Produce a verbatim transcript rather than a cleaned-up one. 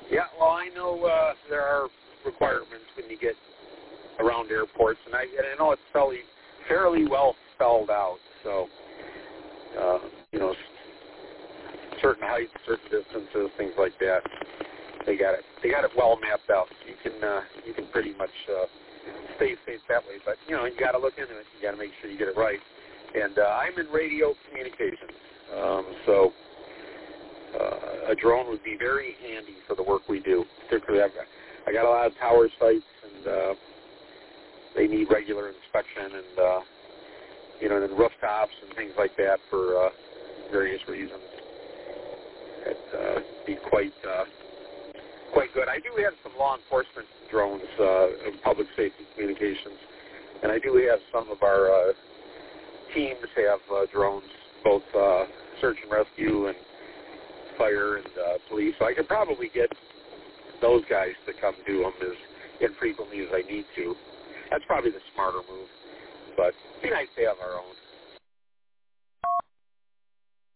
Yeah, well, I know uh, there are requirements when you get around airports, and I, and I know it's fairly, fairly well spelled out. So, uh, you know, certain heights, certain distances, things like that. They got it. They got it well mapped out. You can uh, you can pretty much uh, stay safe that way. But you know, you got to look into it. You got to make sure you get it right. And uh, I'm in radio communications, um, so uh, a drone would be very handy for the work we do. Particularly, I've got, I got a lot of tower sites, and uh, they need regular inspection, and uh, you know, and rooftops and things like that for uh, various reasons. It'd uh, be quite. Uh, Quite good. I do have some law enforcement drones uh, in public safety communications, and I do have some of our uh, teams have uh, drones, both uh, search and rescue and fire and uh, police. So I could probably get those guys to come do them as infrequently as I need to. That's probably the smarter move, but it'd be nice to have our own.